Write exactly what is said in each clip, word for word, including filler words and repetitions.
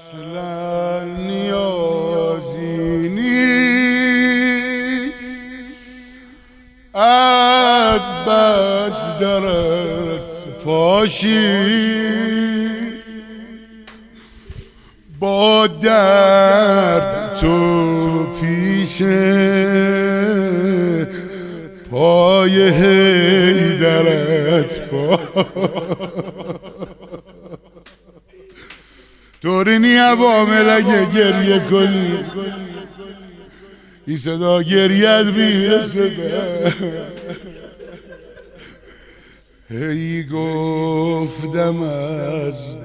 اصلا نیازی نیست از بس درت پاشی، با درد تو پیشه پای حیدرت پا طوری نیه وامل اگه گریه کنی این صدا گریت میرسه به هی گفتم از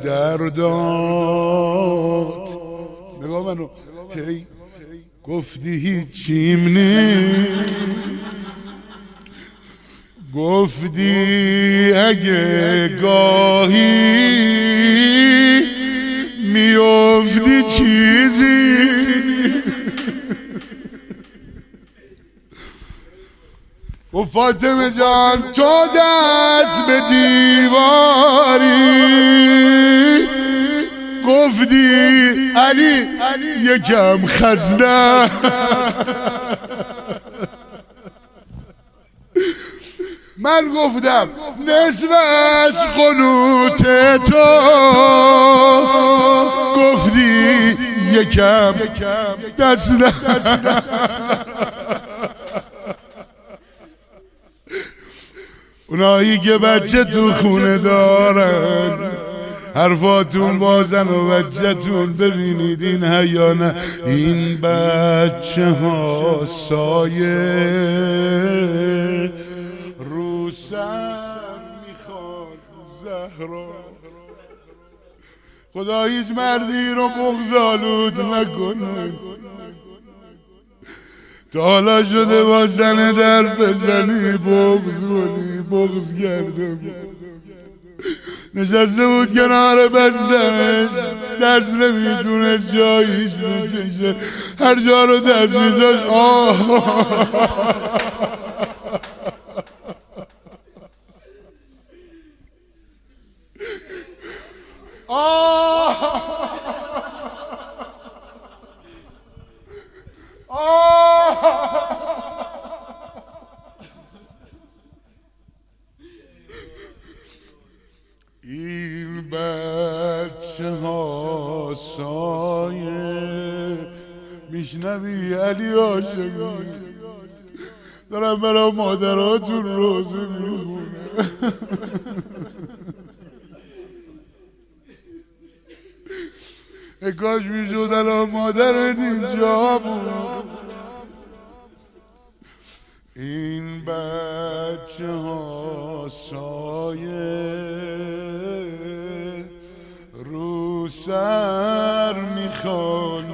دردات نگاه منو هی گفتی هیچیم نیست، گفتی اگه گاهی میافتی چیزی و فاطمه جان تو دست به دیواری گفتی علی یکم خسته من گفتم نصف از قنوت تو گفتی یکم دست نه اونایی که بچه تو خونه دارن حرفاتون بازن و بچه‌تون ببینید این حیانه این بچه ها سایه رو سر میخواد زهرا. خدا هیچ مردی رو بغض‌آلود نکنه. تا حالا شده با زن در بزنی بغض کنی بغض کرده نشسته بود کنار بستنش دست نمیتونست جاییش بکشه هر جا رو دست میزاش آه آه این بچه ها سایه میشنوی علی عاشقی دارم برای مادراتون روزه میخونه کاش میشود الان مادرت اینجا بود. این بچه ها سایه رو سر میخوان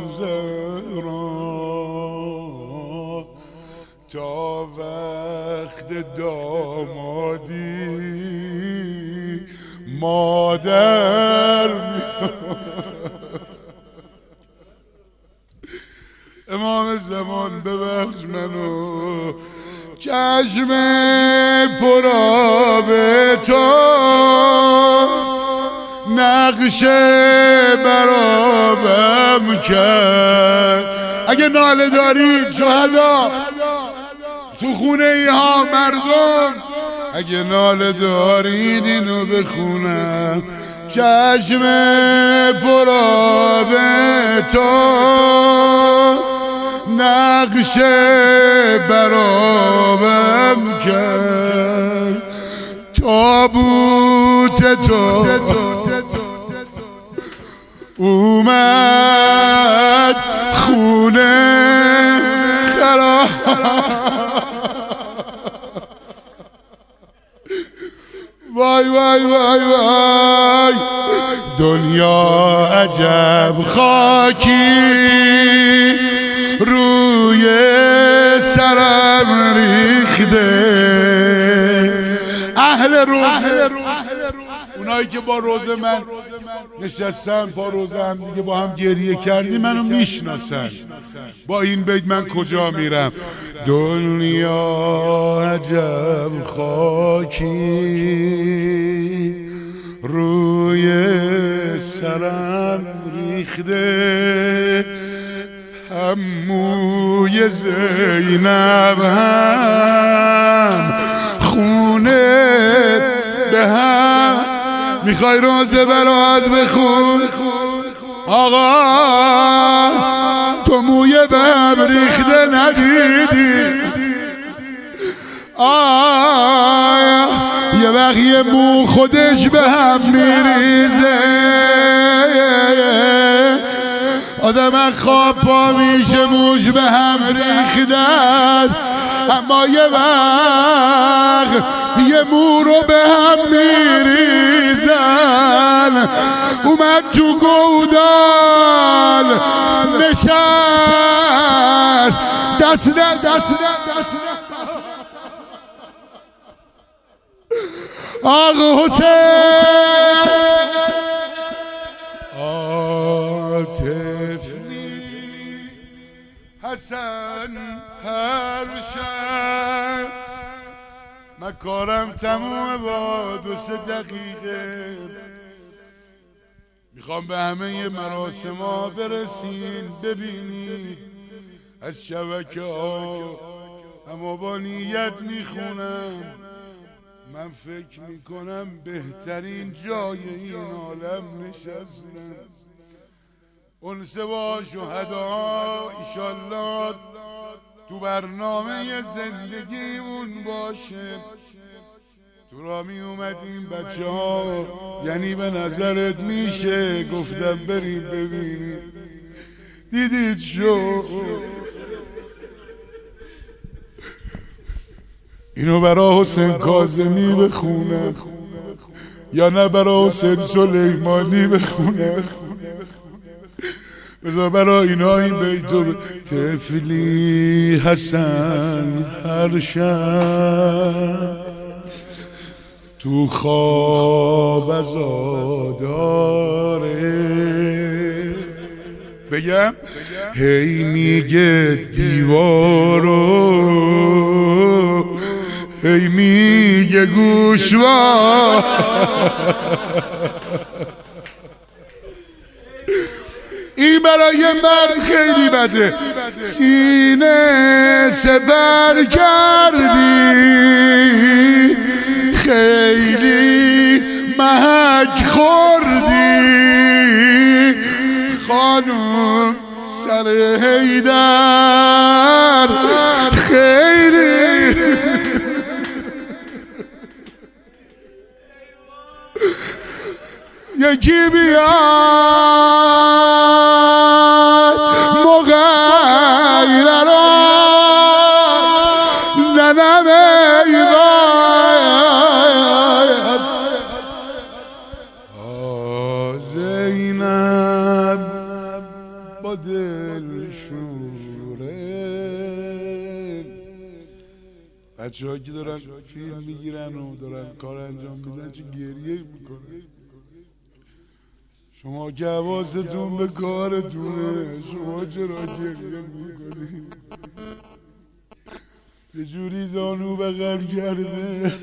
زهرا تا وقت دامادی مادر میخوان. امام زمان ببخش منو چشم پرآب تو نقش برابم کرد. اگه ناله دارید شهدا تو خونه ای ها مردم اگه ناله دارید اینو بخونم چشم پرآب تو نقش برابم کرد تابوت تو اومد خونه خراب وای وای وای وای دنیا عجب خاکی روی سرم ریخته. اهل روزه اونایی که با روزه من نشستن با روزه هم دیگه با هم گریه کردی منو میشناسن. با این بیت من کجا میرم؟ دنیا عجب خاکی روی سرم ریخته، هم موی زینب هم خونه به هم. میخوای راز برات بخون آقا؟ تو موی به هم ریخته ندیدی؟ آه یه وقت یه مو خودش به هم میریزه، آدم خواب پا میشه موش به هم ریخته، اما یه وقت یه مو رو به هم میریزن. اومد تو گودال نشست، دست نه دست نه دست نه آقا حسین عاطفی حسن هر شب. من کارم تمومه با دو سه دقیقه، میخوام به همه مراسم ها برسین ببینید از شبکه ها، اما با نیت میخونم. من فکر میکنم بهترین جای این عالم نشستم، انسه با شهدا ایشالله تو برنامه زندگیمون باشه. تو را می اومدیم بچه ها، یعنی به نظرت میشه گفتم بریم ببینیم، دیدید شو اینو برا حسین کاظمی بخونم یا نه برا حسین سلیمانی بخونم؟ بذار برا اینا این بیتو. طفلی حسن هر شب تو خواب عزاداره، بگم هی میگه دیوارو، هی میگه گوشوار، این برای مرد خیلی بده. سینه سپر کردی خیلی محک خوردی، خانم سر حیدر خیلی یکی بیاد مغیر را ننم ایوان. زینب با دل شوره، بچه ها که دارن فیلم میگیرن و دارن کار انجام میدن چه گریه میکنن. شما که حواستون به کارتونه، شما چرا گریه میکنید؟ یه جوری زانو بغل کرده.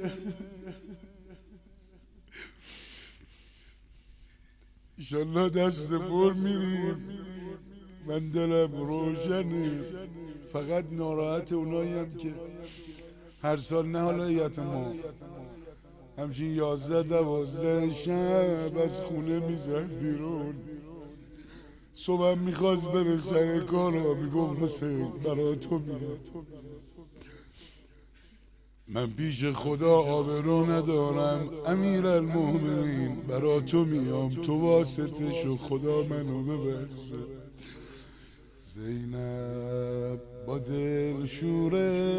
ایشالله دست پر میریم، من دلم روشنه. فقط ناراحت اوناییم که هر سال نه حالا یتما همچین یازده دوازده شب از خونه میزد بیرون. صبح میخواست بره سر کارا، میگفت حسین برای تو میاد. من پیش خدا آبرو ندارم امیرالمومنین، برای تو میام، تو واسطه شو خدا منو ببخشه. زینب با دل شوره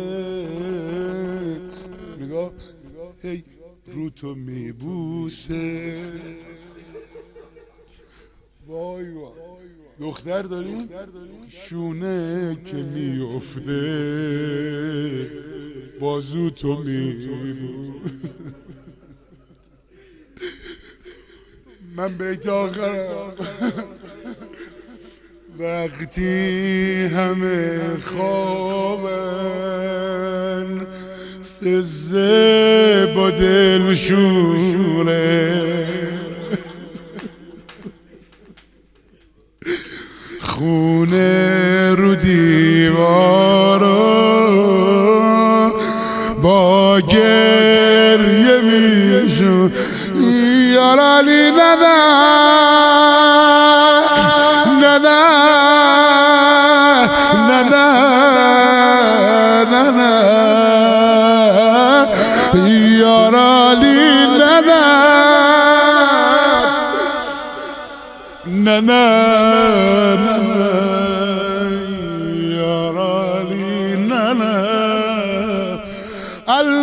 نگاه هی رو تو میبوسه. وای وای دختر داریم شونه که میفته بازو تو میبوسه. من بیت آخرم وقتی همه خوابن فزه با دل شوره خونه رو دیوارا با گریه میشم یارالی ندا ندا ندا ندا یارالی ندا ندا ندا یارالی ندا